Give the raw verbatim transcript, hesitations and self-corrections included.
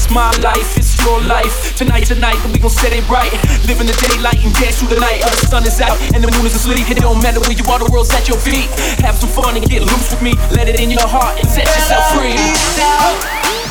my life, it's your life. Tonight, tonight, and we gon' set it right. Live in the daylight and dance through the night. While the sun is out and the moon is asleep. It don't matter where you are, the world's at your feet. Have some fun and get loose with me. Let it in your heart and set yourself free.